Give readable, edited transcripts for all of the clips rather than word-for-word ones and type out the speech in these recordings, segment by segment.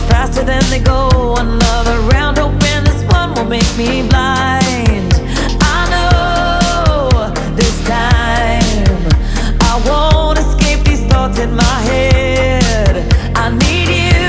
faster than they go. Another round open, this one will make me blind. I know this time I won't escape these thoughts in my head. I need you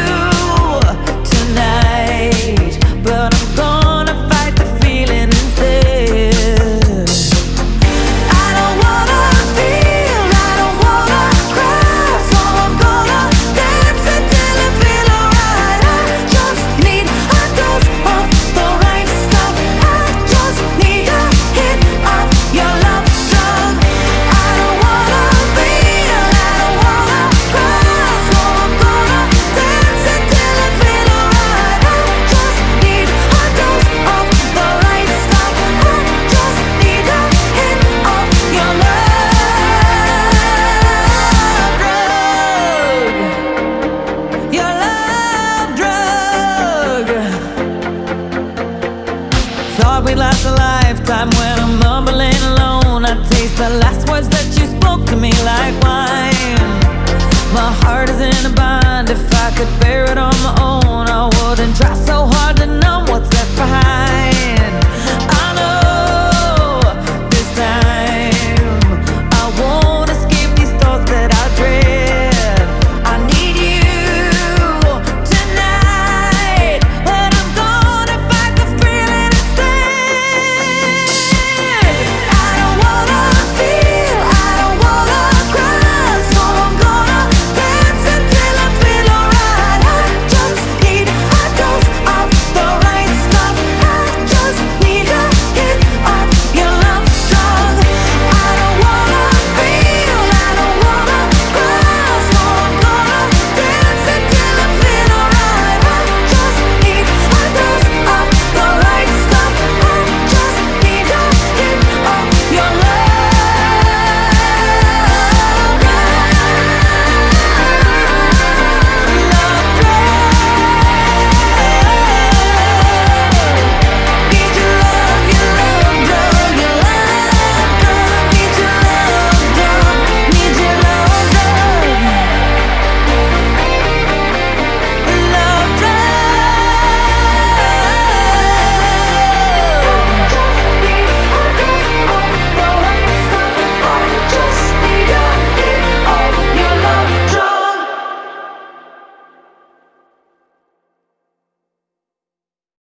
tonight, but I'm gonna fight the feeling instead. I don't wanna feel, I don't wanna cry, so I'm gonna dance until I feel alright. I just need a dose of the right stuff. I just need a hit of your love drug. I don't wanna feel, I don't wanna cry, so I'm gonna dance until I feel alright. I just need a dose of the right stuff. I just need a hit of your love drug. Thought we'd last a lifetime. When I'm mumbling alone, I taste the last words that you spoke to me like wine. My heart is in a bind. If I could bear it on my own, I wouldn't try so hard to